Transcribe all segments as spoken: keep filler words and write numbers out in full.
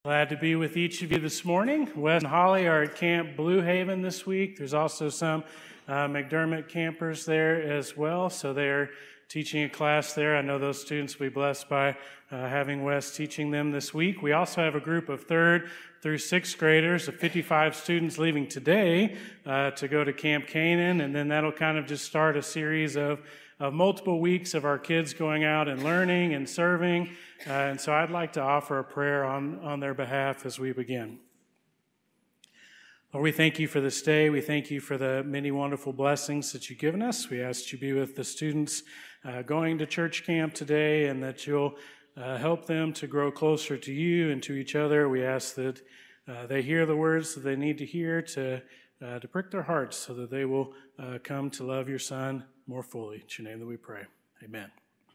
Glad to be with each of you this morning. Wes and Holly are at Camp Blue Haven this week. There's also some uh, McDermott campers there as well, so they're teaching a class there. I know those students will be blessed by uh, having Wes teaching them this week. We also have a group of third through sixth graders of fifty-five students leaving today uh, to go to Camp Canaan, and then that'll kind of just start a series of of multiple weeks of our kids going out and learning and serving. Uh, and so I'd like to offer a prayer on, on their behalf as we begin. Lord, we thank you for this day. We thank you for the many wonderful blessings that you've given us. We ask you to be with the students uh, going to church camp today, and that you'll uh, help them to grow closer to you and to each other. We ask that uh, they hear the words that they need to hear to, uh, to prick their hearts so that they will uh, come to love your Son more fully. It's your name that we pray. Amen.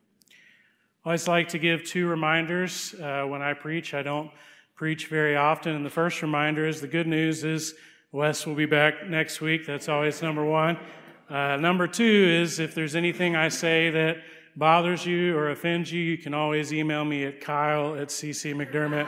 I always like to give two reminders uh, when I preach. I don't preach very often, and the first reminder is the good news is Wes will be back next week. That's always number one. Uh, number two is if there's anything I say that bothers you or offends you, you can always email me at kyle at c c mcdermott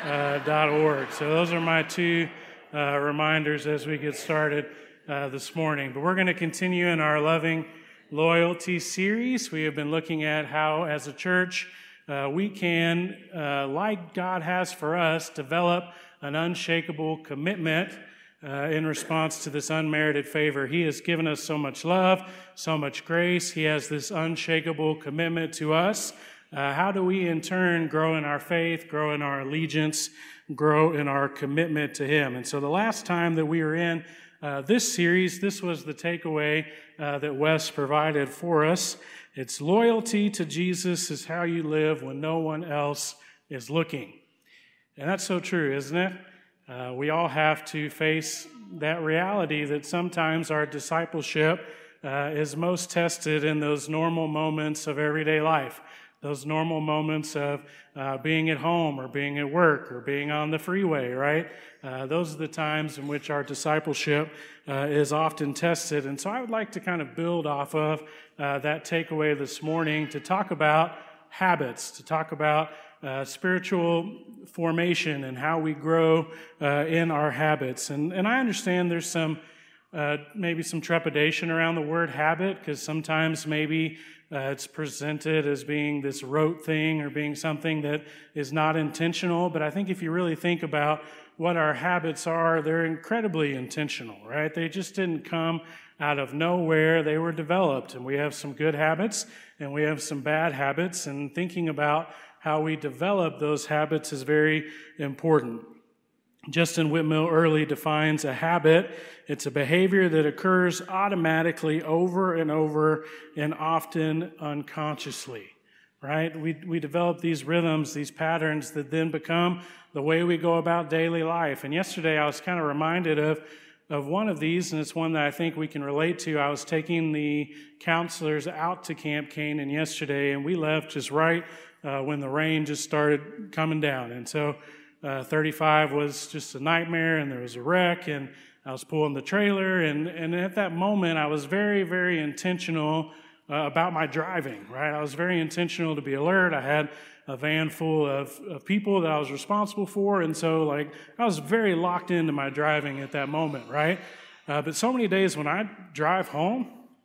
dot org. So those are my two uh, reminders as we get started uh, this morning. But we're going to continue in our Loving Loyalty series. We have been looking at how, as a church, uh, we can, uh, like God has for us, develop an unshakable commitment uh, in response to this unmerited favor. He has given us so much love, so much grace. He has this unshakable commitment to us. Uh, how do we, in turn, grow in our faith, grow in our allegiance, grow in our commitment to Him? And so the last time that we were in Uh, this series, this was the takeaway uh, that Wes provided for us. It's loyalty to Jesus is how you live when no one else is looking. And that's so true, isn't it? Uh, we all have to face that reality that sometimes our discipleship uh, is most tested in those normal moments of everyday life. Those normal moments of uh, being at home or being at work or being on the freeway, right? Uh, those are the times in which our discipleship uh, is often tested. And so I would like to kind of build off of uh, that takeaway this morning to talk about habits, to talk about uh, spiritual formation and how we grow uh, in our habits. And, and I understand there's some Uh, maybe some trepidation around the word habit, because sometimes maybe uh, it's presented as being this rote thing or being something that is not intentional. But I think if you really think about what our habits are, they're incredibly intentional, right? They just didn't come out of nowhere. They were developed, and we have some good habits and we have some bad habits, and thinking about how we develop those habits is very important. Justin Whitmill Early defines a habit. It's a behavior that occurs automatically over and over and often unconsciously, right? We we develop these rhythms, these patterns that then become the way we go about daily life. And yesterday I was kind of reminded of, of one of these, and it's one that I think we can relate to. I was taking the counselors out to Camp Canaan yesterday, and we left just right uh, when the rain just started coming down. And so Uh, thirty-five was just a nightmare, and there was a wreck, and I was pulling the trailer, and, and at that moment, I was very, very intentional uh, about my driving, right? I was very intentional to be alert. I had a van full of, of people that I was responsible for, and so, like, I was very locked into my driving at that moment, right? Uh, but so many days when I drive home,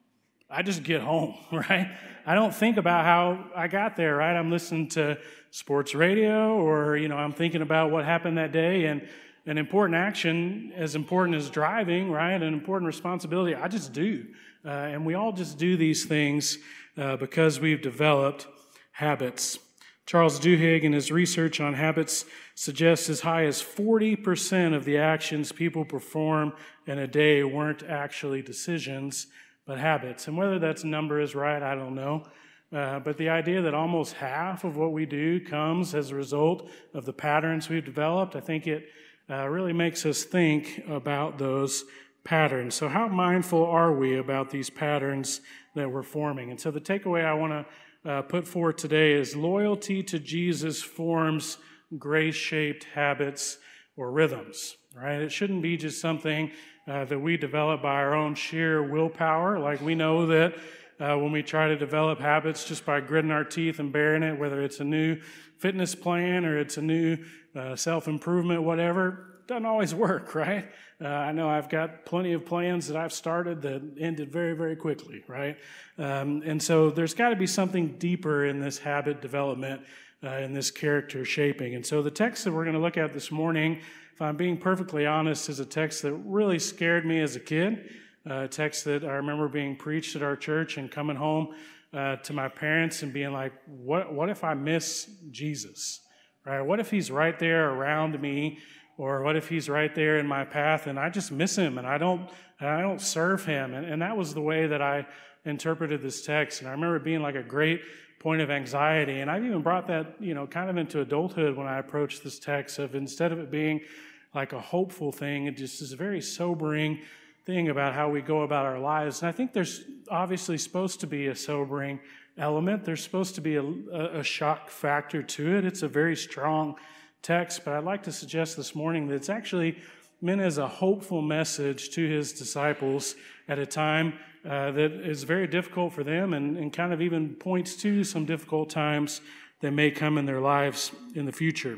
I just get home, right? I don't think about how I got there, right? I'm listening to sports radio, or, you know, I'm thinking about what happened that day, and an important action, as important as driving, right? An important responsibility, I just do. Uh, and we all just do these things uh, because we've developed habits. Charles Duhigg, in his research on habits, suggests as high as forty percent of the actions people perform in a day weren't actually decisions, but habits. And whether that number is right, I don't know. Uh, but the idea that almost half of what we do comes as a result of the patterns we've developed, I think it uh, really makes us think about those patterns. So how mindful are we about these patterns that we're forming? And so the takeaway I want to uh, put forward today is loyalty to Jesus forms grace-shaped habits or rhythms, right? It shouldn't be just something uh, that we develop by our own sheer willpower. Like, we know that uh, when we try to develop habits just by gritting our teeth and bearing it, whether it's a new fitness plan or it's a new uh, self-improvement, whatever, doesn't always work, right? Uh, I know I've got plenty of plans that I've started that ended very, very quickly, right? Um, and so there's got to be something deeper in this habit development, uh, in this character shaping. And so the text that we're going to look at this morning, if I'm being perfectly honest, is a text that really scared me as a kid, uh, a text that I remember being preached at our church and coming home uh, to my parents and being like, what, what if I miss Jesus, right? What if he's right there around me? Or what if he's right there in my path and I just miss him and I don't and I don't serve him? And, and that was the way that I interpreted this text. And I remember it being like a great point of anxiety. And I've even brought that, you know, kind of into adulthood when I approached this text of instead of it being like a hopeful thing, it just is a very sobering thing about how we go about our lives. And I think there's obviously supposed to be a sobering element. There's supposed to be a, a shock factor to it. It's a very strong text, but I'd like to suggest this morning that it's actually meant as a hopeful message to his disciples at a time uh, that is very difficult for them and, and kind of even points to some difficult times that may come in their lives in the future.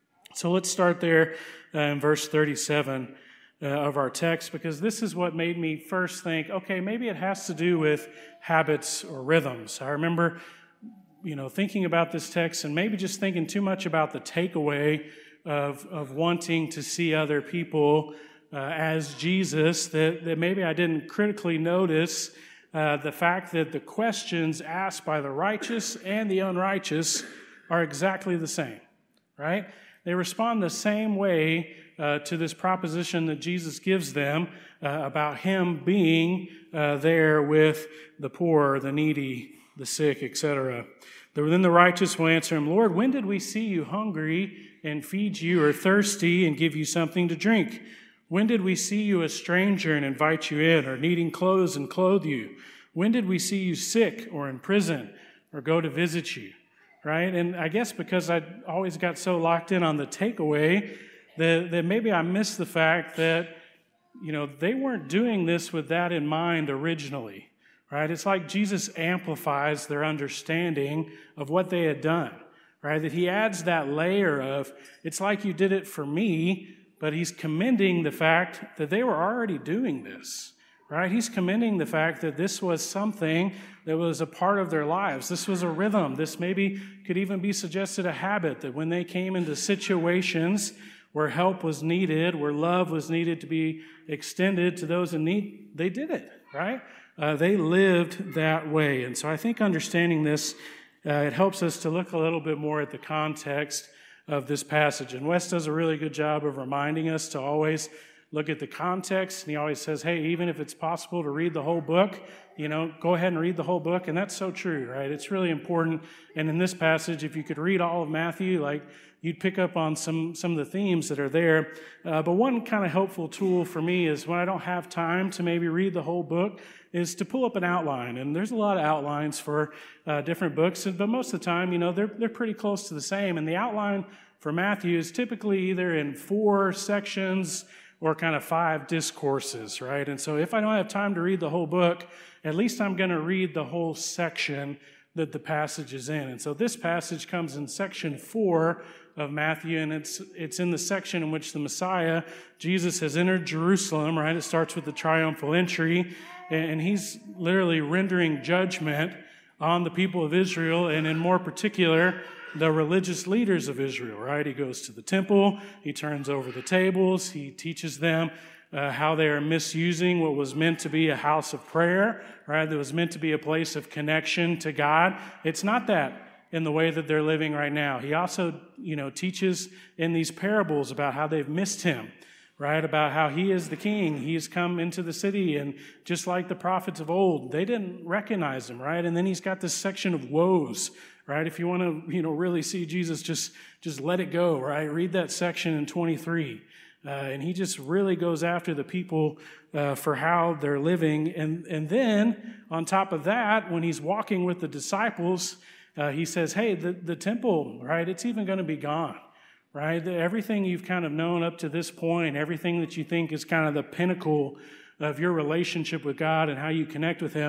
So let's start there uh, in verse thirty-seven uh, of our text, because this is what made me first think, okay, maybe it has to do with habits or rhythms. I remember you know, thinking about this text and maybe just thinking too much about the takeaway of, of wanting to see other people uh, as Jesus, that, that maybe I didn't critically notice uh, the fact that the questions asked by the righteous and the unrighteous are exactly the same, right? They respond the same way uh, to this proposition that Jesus gives them uh, about him being uh, there with the poor, the needy, the sick, et cetera. Then the righteous will answer him, Lord, when did we see you hungry and feed you, or thirsty and give you something to drink? When did we see you a stranger and invite you in, or needing clothes and clothe you? When did we see you sick or in prison or go to visit you? Right? And I guess because I always got so locked in on the takeaway that, that maybe I missed the fact that, you know, they weren't doing this with that in mind originally. Right? It's like Jesus amplifies their understanding of what they had done, right? That he adds that layer of, it's like you did it for me, but he's commending the fact that they were already doing this, right? He's commending the fact that this was something that was a part of their lives. This was a rhythm. This maybe could even be suggested a habit, that when they came into situations where help was needed, where love was needed to be extended to those in need, they did it, right? Uh, they lived that way. And so I think understanding this, uh, it helps us to look a little bit more at the context of this passage. And Wes does a really good job of reminding us to always look at the context. And he always says, hey, even if it's possible to read the whole book, you know, go ahead and read the whole book. And that's so true, right? It's really important. And in this passage, if you could read all of Matthew, like, you'd pick up on some, some of the themes that are there. Uh, but one kind of helpful tool for me is when I don't have time to maybe read the whole book, is to pull up an outline. And there's a lot of outlines for uh, different books, but most of the time, you know, they're, they're pretty close to the same. And the outline for Matthew is typically either in four sections or kind of five discourses, right? And so if I don't have time to read the whole book, at least I'm going to read the whole section that the passage is in. And so this passage comes in section four of Matthew, and it's it's in the section in which the Messiah, Jesus, has entered Jerusalem, right? It starts with the triumphal entry, and he's literally rendering judgment on the people of Israel, and in more particular, the religious leaders of Israel, right? He goes to the temple, he turns over the tables, he teaches them uh, how they are misusing what was meant to be a house of prayer, right? That was meant to be a place of connection to God. It's not that in the way that they're living right now. He also, you know, teaches in these parables about how they've missed him, right? About how he is the king. He has come into the city, and just like the prophets of old, they didn't recognize him, right? And then he's got this section of woes, right? If you want to, you know, really see Jesus, just, just let it go, right? Read that section in twenty-three. Uh, and he just really goes after the people uh, for how they're living. And, and then on top of that, when he's walking with the disciples, uh, he says, hey, the, the temple, right? It's even going to be gone, right? The, everything you've kind of known up to this point, everything that you think is kind of the pinnacle of your relationship with God and how you connect with him,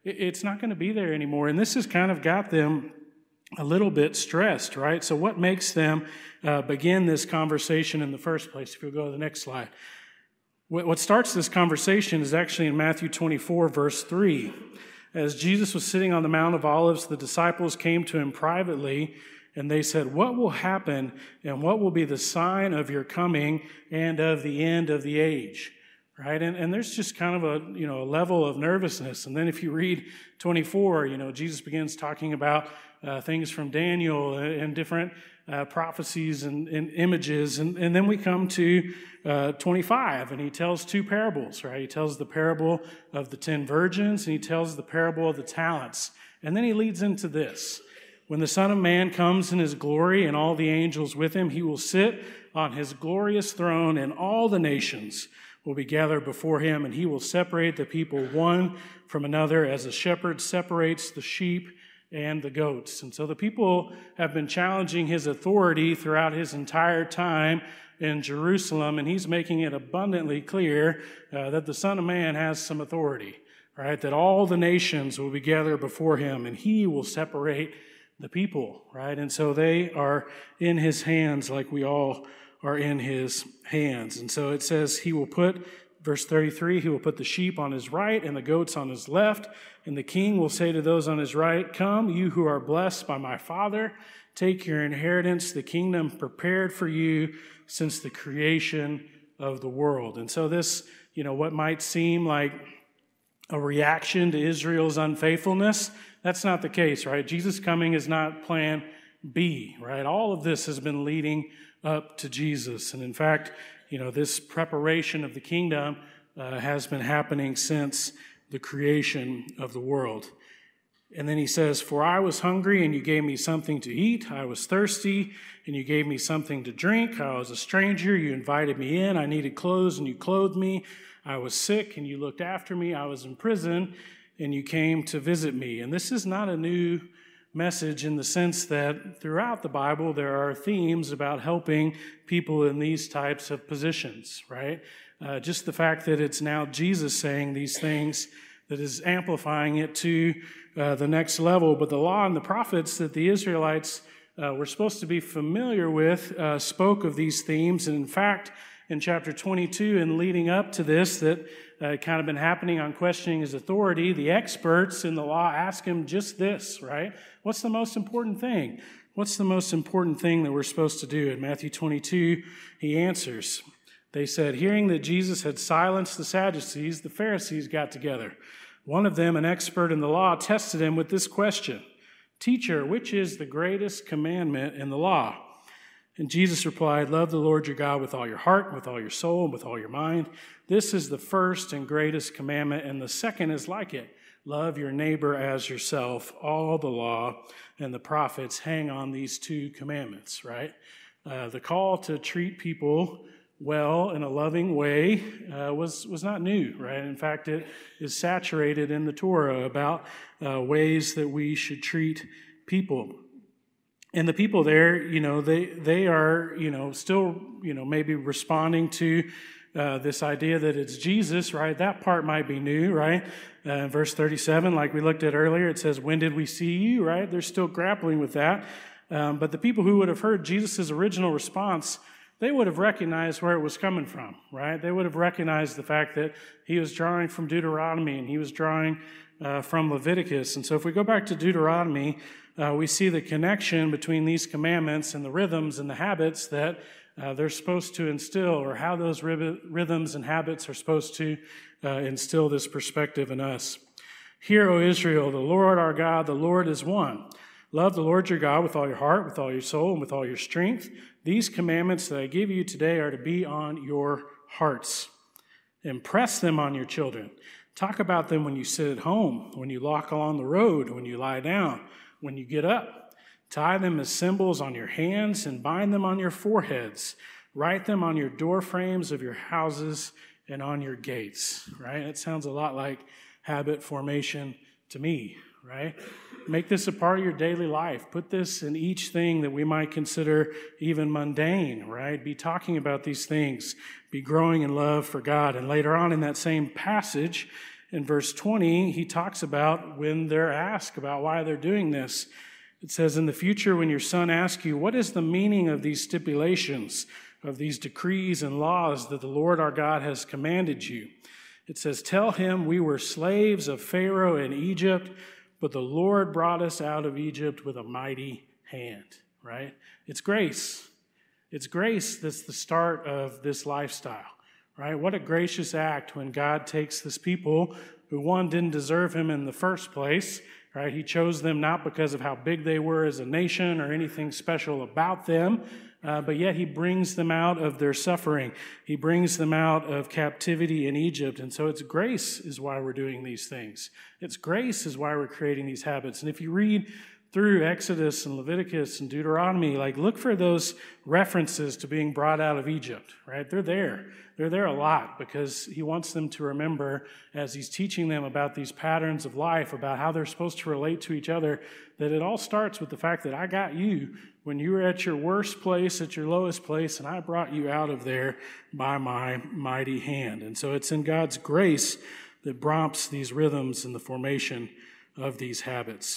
it's not going to be there anymore. And this has kind of got them a little bit stressed, right? So what makes them uh, begin this conversation in the first place? If you'll go to the next slide. What starts this conversation is actually in Matthew twenty-four, verse three. As Jesus was sitting on the Mount of Olives, the disciples came to him privately, and they said, "What will happen, and what will be the sign of your coming and of the end of the age?" Right? And, and there's just kind of a, you know, a level of nervousness. And then if you read twenty-four, you know, Jesus begins talking about uh, things from Daniel and, and different uh, prophecies and, and images. And, and then we come to uh, twenty-five, and he tells two parables, right? He tells the parable of the ten virgins, and he tells the parable of the talents. And then he leads into this. When the Son of Man comes in his glory and all the angels with him, he will sit on his glorious throne, and all the nations will be gathered before him, and he will separate the people one from another as a shepherd separates the sheep and the goats. And so the people have been challenging his authority throughout his entire time in Jerusalem, and he's making it abundantly clear uh, that the Son of Man has some authority, right? That all the nations will be gathered before him, and he will separate the people, right? And so they are in his hands like we all are in his hands. And so it says he will put, verse thirty-three, he will put the sheep on his right and the goats on his left. And the king will say to those on his right, "Come, you who are blessed by my Father, take your inheritance, the kingdom prepared for you since the creation of the world." And so this, you know, what might seem like a reaction to Israel's unfaithfulness, that's not the case, right? Jesus' coming is not plan B, right? All of this has been leading up to Jesus. And in fact, you know, this preparation of the kingdom uh, has been happening since the creation of the world. And then he says, "For I was hungry, and you gave me something to eat. I was thirsty, and you gave me something to drink. I was a stranger, you invited me in. I needed clothes, and you clothed me. I was sick, and you looked after me. I was in prison, and you came to visit me." And this is not a new message in the sense that throughout the Bible there are themes about helping people in these types of positions, right? Uh, just the fact that it's now Jesus saying these things that is amplifying it to uh, the next level. But the law and the prophets that the Israelites uh, were supposed to be familiar with uh, spoke of these themes. And in fact, in chapter twenty-two and leading up to this, that uh, kind of been happening on questioning his authority, the experts in the law ask him just this, right? What's the most important thing? What's the most important thing that we're supposed to do? In Matthew twenty-two, he answers. They said, hearing that Jesus had silenced the Sadducees, the Pharisees got together. One of them, an expert in the law, tested him with this question: "Teacher, which is the greatest commandment in the law?" And Jesus replied, "Love the Lord your God with all your heart, with all your soul, and with all your mind. This is the first and greatest commandment, and the second is like it. Love your neighbor as yourself. All the law and the prophets hang on these two commandments," right? Uh, the call to treat people well in a loving way uh, was, was not new, right? In fact, it is saturated in the Torah about uh, ways that we should treat people. And the people there, you know, they they are, you know, still, you know, maybe responding to uh, this idea that it's Jesus, right? That part might be new, right? Uh, in verse thirty-seven, like we looked at earlier, it says, "When did we see you?" Right? They're still grappling with that. Um, but the people who would have heard Jesus' original response, they would have recognized where it was coming from, right? They would have recognized the fact that he was drawing from Deuteronomy and he was drawing uh, from Leviticus. And so if we go back to Deuteronomy, Uh, we see the connection between these commandments and the rhythms and the habits that uh, they're supposed to instill, or how those rib- rhythms and habits are supposed to uh, instill this perspective in us. "Hear, O Israel, the Lord our God, the Lord is one. Love the Lord your God with all your heart, with all your soul, and with all your strength. These commandments that I give you today are to be on your hearts. Impress them on your children. Talk about them when you sit at home, when you walk along the road, when you lie down, when you get up. Tie them as symbols on your hands and bind them on your foreheads. Write them on your door frames of your houses and on your gates," right? It sounds a lot like habit formation to me, right? Make this a part of your daily life. Put this in each thing that we might consider even mundane, right? Be talking about these things. Be growing in love for God. And later on in that same passage, in verse twenty, he talks about when they're asked about why they're doing this. It says, in the future, when your son asks you, what is the meaning of these stipulations, of these decrees and laws that the Lord our God has commanded you? It says, tell him we were slaves of Pharaoh in Egypt, but the Lord brought us out of Egypt with a mighty hand, right? It's grace. It's grace that's the start of this lifestyle, right? What a gracious act when God takes this people who, one, didn't deserve him in the first place, right? He chose them not because of how big they were as a nation or anything special about them, Uh, but yet he brings them out of their suffering. He brings them out of captivity in Egypt. And so it's grace is why we're doing these things. It's grace is why we're creating these habits. And if you read through Exodus and Leviticus and Deuteronomy, like look for those references to being brought out of Egypt, right? They're there. They're there a lot because he wants them to remember as he's teaching them about these patterns of life, about how they're supposed to relate to each other, that it all starts with the fact that I got you when you were at your worst place, at your lowest place, and I brought you out of there by my mighty hand. And so it's in God's grace that prompts these rhythms and the formation of these habits.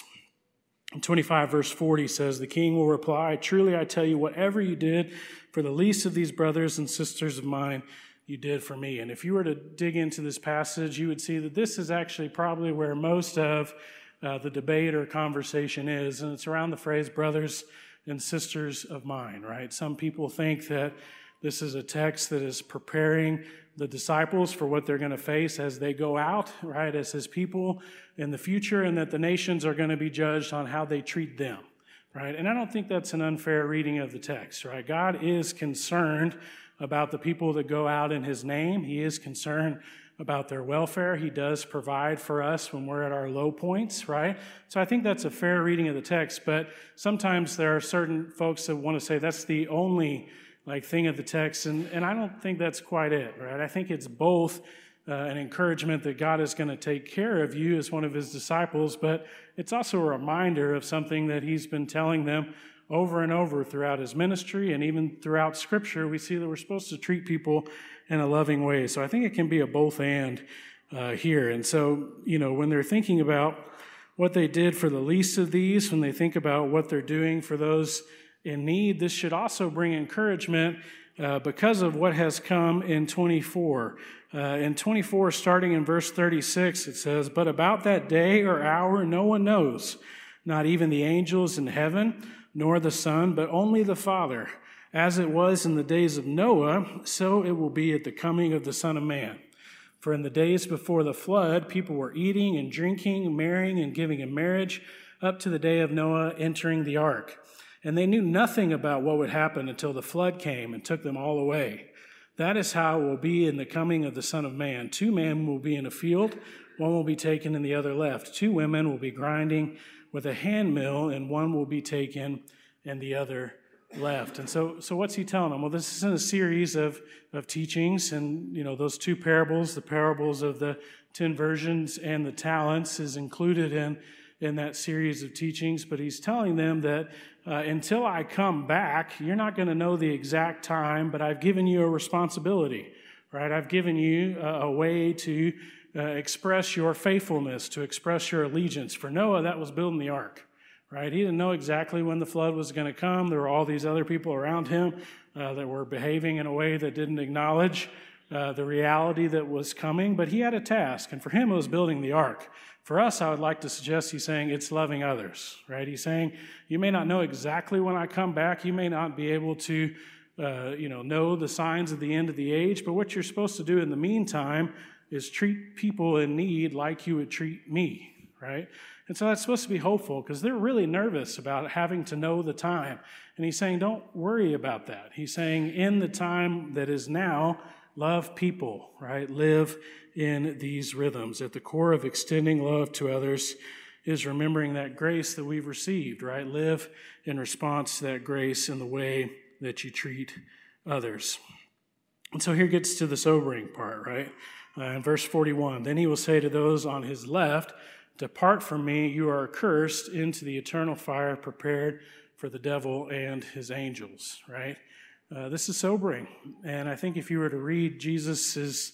In twenty-five, verse forty says, the king will reply, truly I tell you, whatever you did for the least of these brothers and sisters of mine, you did for me. And if you were to dig into this passage, you would see that this is actually probably where most of uh, the debate or conversation is, and it's around the phrase brothers and sisters of mine, right? Some people think that this is a text that is preparing the disciples for what they're going to face as they go out, right, as his people in the future, and that the nations are going to be judged on how they treat them, right? And I don't think that's an unfair reading of the text, right? God is concerned about the people that go out in his name. He is concerned about their welfare. He does provide for us when we're at our low points, right? So I think that's a fair reading of the text, but sometimes there are certain folks that want to say that's the only like thing of the text, and, and I don't think that's quite it, right? I think it's both uh, an encouragement that God is going to take care of you as one of his disciples, but it's also a reminder of something that he's been telling them over and over throughout his ministry, and even throughout Scripture, we see that we're supposed to treat people in a loving way. So I think it can be a both and uh, here. And so, you know, when they're thinking about what they did for the least of these, when they think about what they're doing for those in need, this should also bring encouragement uh, because of what has come in twenty-four. Uh, in twenty-four, starting in verse thirty-six, it says, but about that day or hour no one knows, not even the angels in heaven, nor the Son, but only the Father. As it was in the days of Noah, so it will be at the coming of the Son of Man. For in the days before the flood, people were eating and drinking, marrying and giving in marriage, up to the day of Noah entering the ark. And they knew nothing about what would happen until the flood came and took them all away. That is how it will be in the coming of the Son of Man. Two men will be in a field, one will be taken and the other left. Two women will be grinding with a hand mill, and one will be taken and the other left. And so, so what's he telling them? Well, this is in a series of, of teachings, and, you know, those two parables, the parables of the ten virgins and the talents is included in, in that series of teachings, but he's telling them that uh, until I come back, you're not going to know the exact time, but I've given you a responsibility, right? I've given you a, a way to uh, express your faithfulness, to express your allegiance. For Noah, that was building the ark. Right? He didn't know exactly when the flood was going to come. There were all these other people around him uh, that were behaving in a way that didn't acknowledge uh, the reality that was coming, but he had a task, and for him it was building the ark. For us, I would like to suggest he's saying it's loving others, right? He's saying, you may not know exactly when I come back. You may not be able to, uh, you know, know the signs of the end of the age, but what you're supposed to do in the meantime is treat people in need like you would treat me, right? And so that's supposed to be hopeful because they're really nervous about having to know the time. And he's saying, don't worry about that. He's saying, in the time that is now, love people, right? Live in these rhythms. At the core of extending love to others is remembering that grace that we've received, right? Live in response to that grace in the way that you treat others. And so here gets to the sobering part, right? Uh, in verse forty-one, then he will say to those on his left, depart from me, you are accursed, into the eternal fire prepared for the devil and his angels, right? Uh, this is sobering. And I think if you were to read Jesus's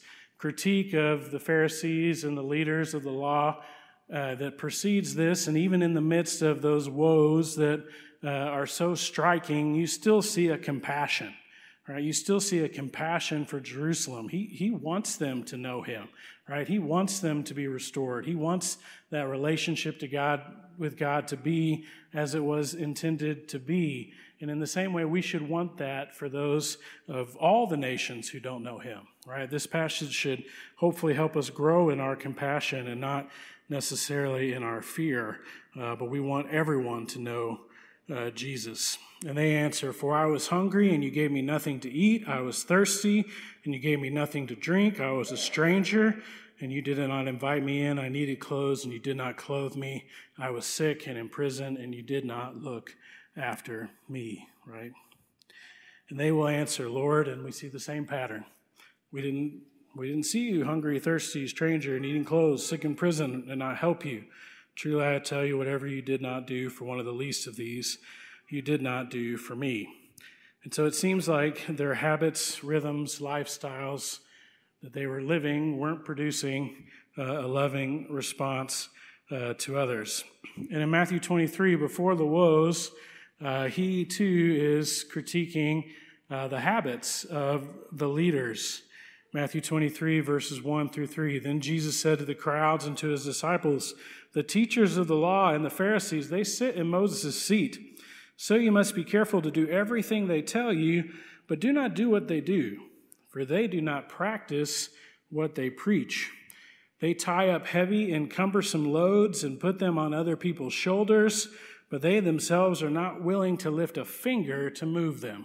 critique of the Pharisees and the leaders of the law uh, that precedes this, and even in the midst of those woes that uh, are so striking, you still see a compassion. Right? You still see a compassion for Jerusalem. He, he wants them to know him, right? He wants them to be restored. He wants that relationship to God, with God, to be as it was intended to be. And in the same way, we should want that for those of all the nations who don't know him, right? This passage should hopefully help us grow in our compassion and not necessarily in our fear. Uh, but we want everyone to know uh, Jesus. And they answer, "For I was hungry, and you gave me nothing to eat. I was thirsty, and you gave me nothing to drink. I was a stranger, and you did not invite me in. I needed clothes, and you did not clothe me. I was sick and in prison, and you did not look after me," right? And they will answer, "Lord," and we see the same pattern. We didn't, we didn't see you hungry, thirsty, stranger, needing clothes, sick in prison, and not help you. Truly I tell you, whatever you did not do for one of the least of these, you did not do for me. And so it seems like their habits, rhythms, lifestyles that they were living weren't producing uh, a loving response uh, to others. And in Matthew twenty-three, before the woes, uh, he too is critiquing uh, the habits of the leaders. Matthew twenty-three, verses one through three. Then Jesus said to the crowds and to his disciples, "The teachers of the law and the Pharisees, they sit in Moses' seat. So you must be careful to do everything they tell you, but do not do what they do, for they do not practice what they preach. They tie up heavy and cumbersome loads and put them on other people's shoulders, but they themselves are not willing to lift a finger to move them.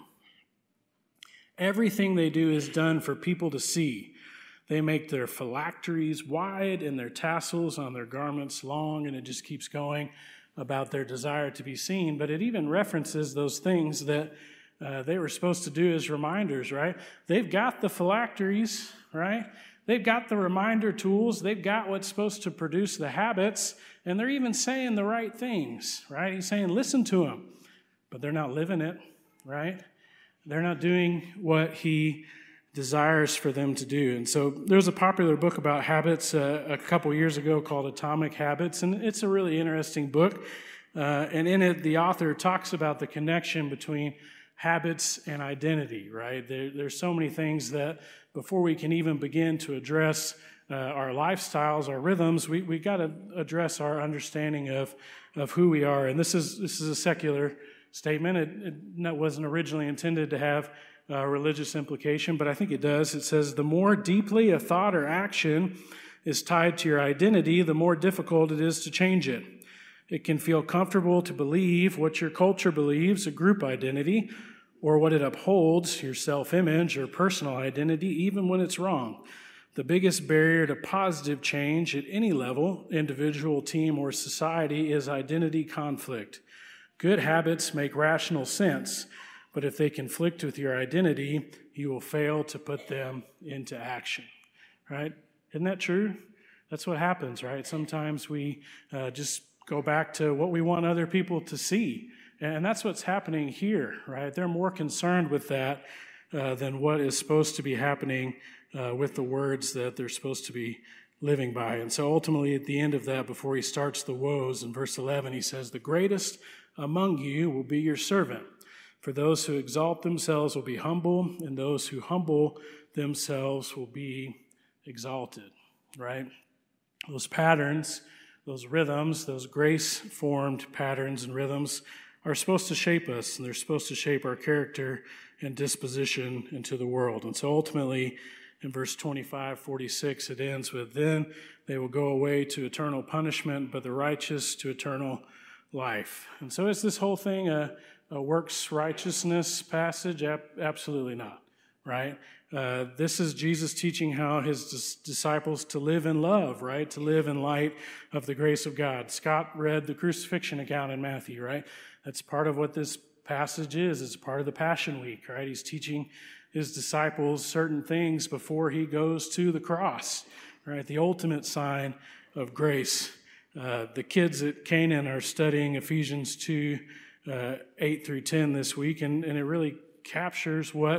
Everything they do is done for people to see. They make their phylacteries wide and their tassels on their garments long," and it just keeps going about their desire to be seen. But it even references those things that uh, they were supposed to do as reminders, right? They've got the phylacteries, right? They've got the reminder tools. They've got what's supposed to produce the habits, and they're even saying the right things, right? He's saying, listen to them, but they're not living it, right? They're not doing what he desires for them to do. And so there's a popular book about habits uh, a couple years ago called Atomic Habits, and it's a really interesting book. Uh, and in it, the author talks about the connection between habits and identity, right? There, there's so many things that before we can even begin to address uh, our lifestyles, our rhythms, we we got to address our understanding of of who we are. And this is this is a secular statement. It, it wasn't originally intended to have Uh, religious implication, but I think it does. It says, "The more deeply a thought or action is tied to your identity, the more difficult it is to change it. It can feel comfortable to believe what your culture believes, a group identity, or what it upholds, your self-image or personal identity, even when it's wrong. The biggest barrier to positive change at any level, individual, team, or society, is identity conflict. Good habits make rational sense, but if they conflict with your identity, you will fail to put them into action," right? Isn't that true? That's what happens, right? Sometimes we uh, just go back to what we want other people to see. And that's what's happening here, right? They're more concerned with that uh, than what is supposed to be happening uh, with the words that they're supposed to be living by. And so ultimately at the end of that, before he starts the woes, in verse eleven, he says, "The greatest among you will be your servant. For those who exalt themselves will be humble, and those who humble themselves will be exalted," right? Those patterns, those rhythms, those grace-formed patterns and rhythms are supposed to shape us, and they're supposed to shape our character and disposition into the world. And so ultimately, in verse twenty-five, forty-six, it ends with, "Then they will go away to eternal punishment, but the righteous to eternal life." And so is this whole thing a a works righteousness passage? Absolutely not, right? Uh, this is Jesus teaching how his dis- disciples to live in love, right? To live in light of the grace of God. Scott read the crucifixion account in Matthew, right? That's part of what this passage is. It's part of the Passion Week, right? He's teaching his disciples certain things before he goes to the cross, right? The ultimate sign of grace. Uh, the kids at Canaan are studying Ephesians two, Uh, eight through ten this week, and, and it really captures what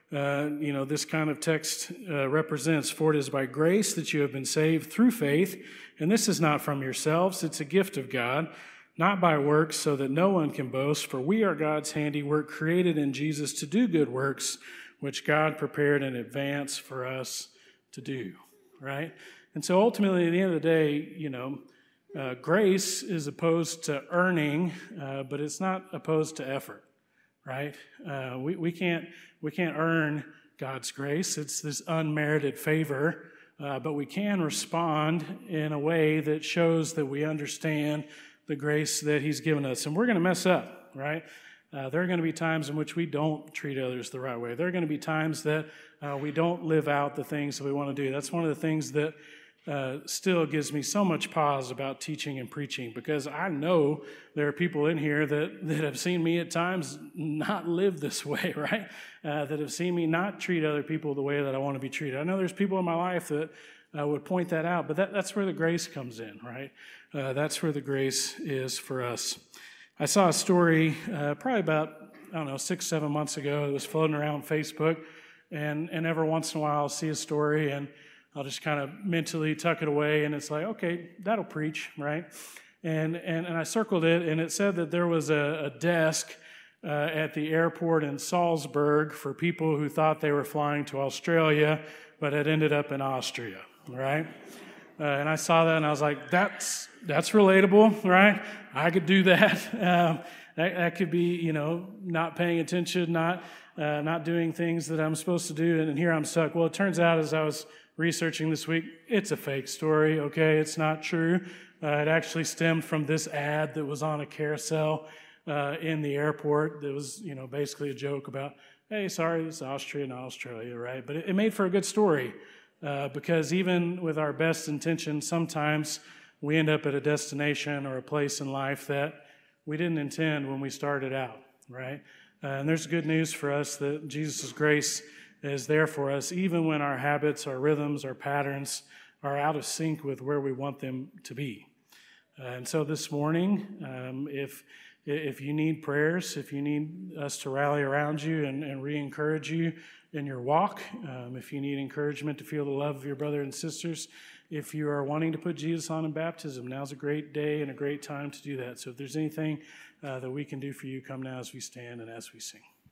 uh, you know, this kind of text uh, represents. For it is by grace that you have been saved through faith, and this is not from yourselves, it's a gift of God, not by works, so that no one can boast. For we are God's handiwork, created in Jesus to do good works, which God prepared in advance for us to do, right? And so ultimately, at the end of the day, you know, uh, grace is opposed to earning, uh, but it's not opposed to effort, right? Uh, we, we can't we can't earn God's grace. It's this unmerited favor, uh, but we can respond in a way that shows that we understand the grace that he's given us. And we're going to mess up, right? Uh, there are going to be times in which we don't treat others the right way. There are going to be times that uh, we don't live out the things that we want to do. That's one of the things that uh, still gives me so much pause about teaching and preaching, because I know there are people in here that, that have seen me at times not live this way, right? Uh, that have seen me not treat other people the way that I want to be treated. I know there's people in my life that uh, would point that out, but that, that's where the grace comes in, right? Uh, that's where the grace is for us. I saw a story uh, probably about, I don't know, six, seven months ago. It was floating around Facebook, and, and every once in a while I'll see a story, and I'll just kind of mentally tuck it away, and it's like, okay, that'll preach, right? And and, and I circled it, and it said that there was a, a desk uh, at the airport in Salzburg for people who thought they were flying to Australia, but had ended up in Austria, right? Uh, and I saw that, and I was like, that's that's relatable, right? I could do that. Um, that, that could be, you know, not paying attention, not uh, not doing things that I'm supposed to do, and, and here I'm stuck. Well, it turns out, as I was researching this week, it's a fake story, okay? It's not true. Uh, it actually stemmed from this ad that was on a carousel uh, in the airport that was, you know, basically a joke about, hey, sorry, it's Austria and Australia, right? But it, it made for a good story. Uh, because even with our best intentions, sometimes we end up at a destination or a place in life that we didn't intend when we started out, right? Uh, and there's good news for us that Jesus' grace is there for us, even when our habits, our rhythms, our patterns are out of sync with where we want them to be. Uh, and so this morning, um, if if you need prayers, if you need us to rally around you and, and re-encourage you in your walk, um, if you need encouragement to feel the love of your brothers and sisters, if you are wanting to put Jesus on in baptism, now's a great day and a great time to do that. So if there's anything uh, that we can do for you, come now as we stand and as we sing.